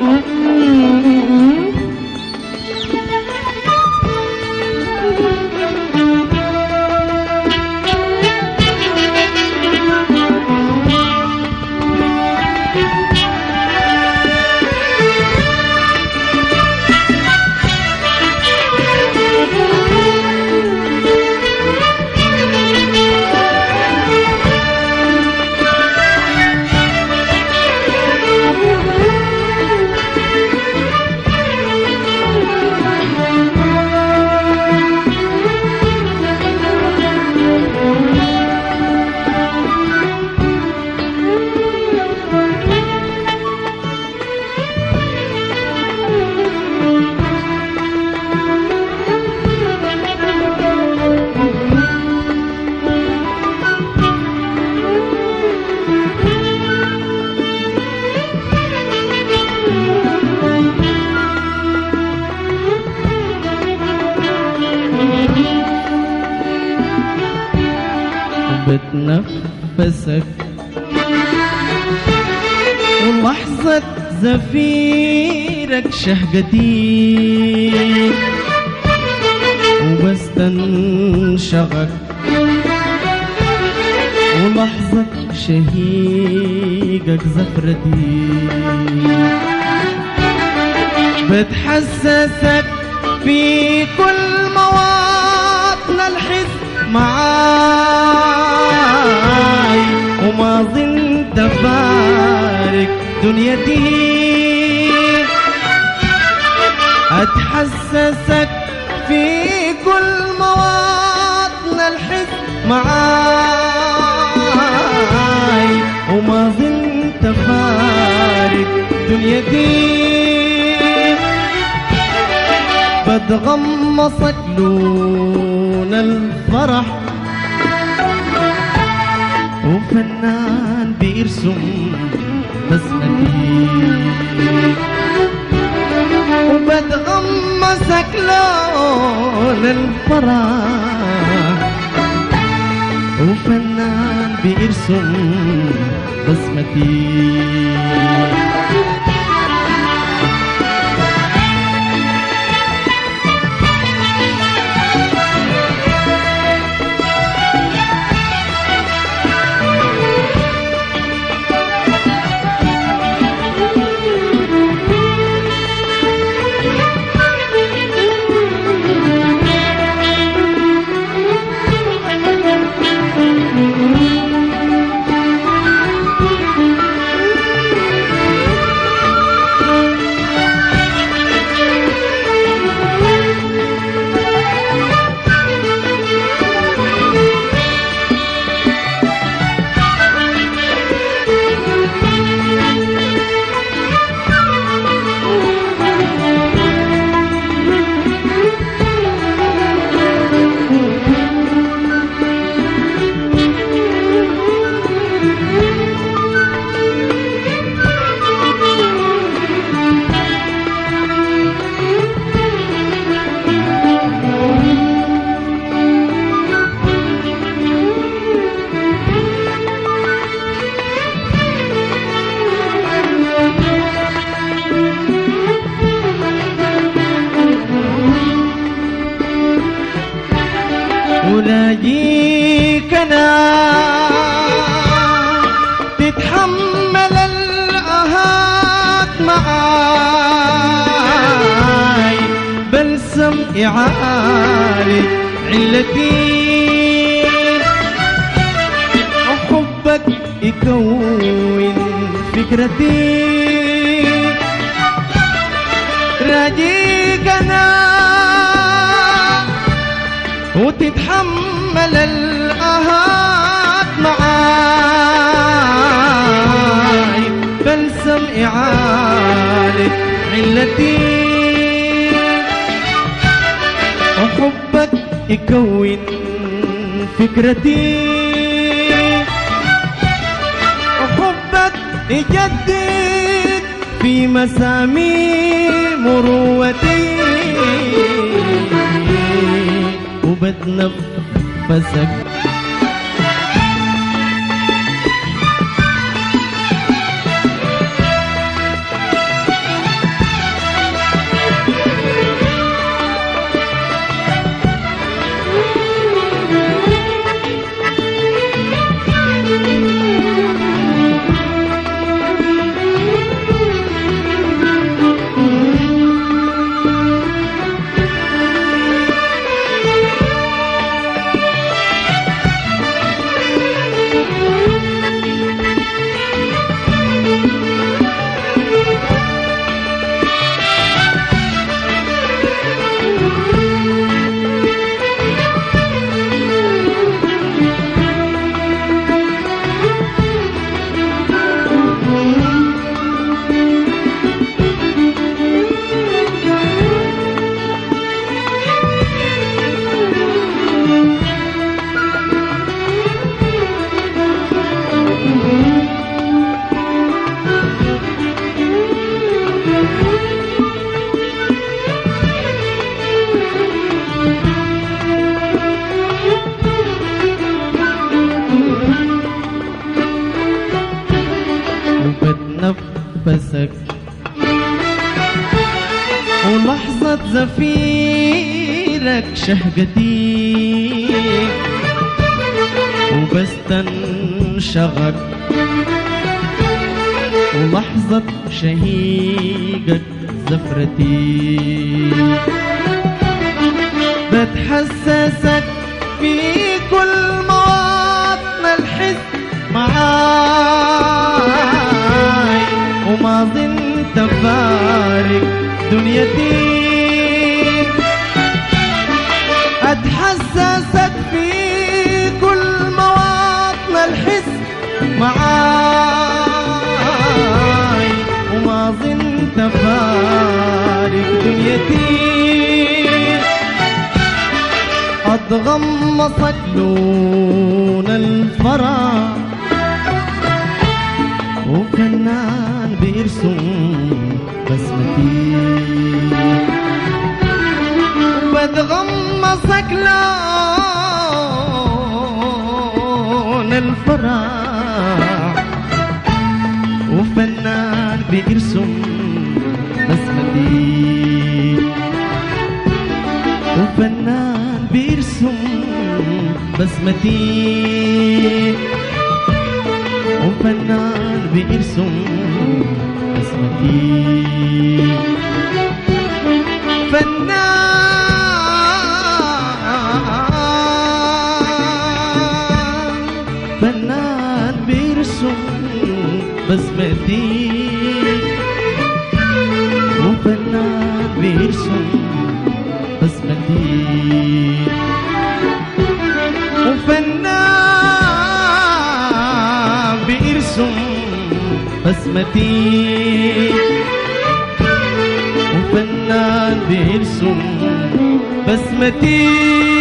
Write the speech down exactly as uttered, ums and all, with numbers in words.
بتنفسك ولحظة زفيرك شهقتي وبس تنشغك ولحظة شهيقك زفرتي بتحسسك في كل مواطن الحس معاي وما ظنت فارق دنيتي أتحسسك في كل مواطن الحس معاي وما ظنت فارق دنيتي بتغمصك لون الفرح وفنان بيرسم بسمتي وبتغمسك لون الفرح وفنان بيرسم بسمتي ولاجيك انا تتحمل الآهات معاي بلسم إعالي علتي وحبك يكون فكرتي راجيك انا وتتحمل الآهات معاي بلسم إعالة علتي وحبك يكون فكرتي وحبك يجدد في مسامير مروتي وبتنفسك ولحظة زفيرك شهقتي وبس تنشغل، ولحظة شهيقك زفرتي بتحسسك في كل مواطن الحس معاي، وما ظنت فارق دنيتي. اتحسسك في كل مواطن الحس معاي، وما ظنت فارق دنيتي. اتغمصك لون الفرح وفنان بيرسم بسمتي، بتغمصك لون الفرح وفنان بيرسم بسمتي، وفنان بيرسم بسمتي، وفنان بيرسم بسمتي. فنان فنان بيرسم بسمتي، وفنان بيرسم بسمتي، وفنان بيرسم بسمتي، وفنان بيرسم بسمتي.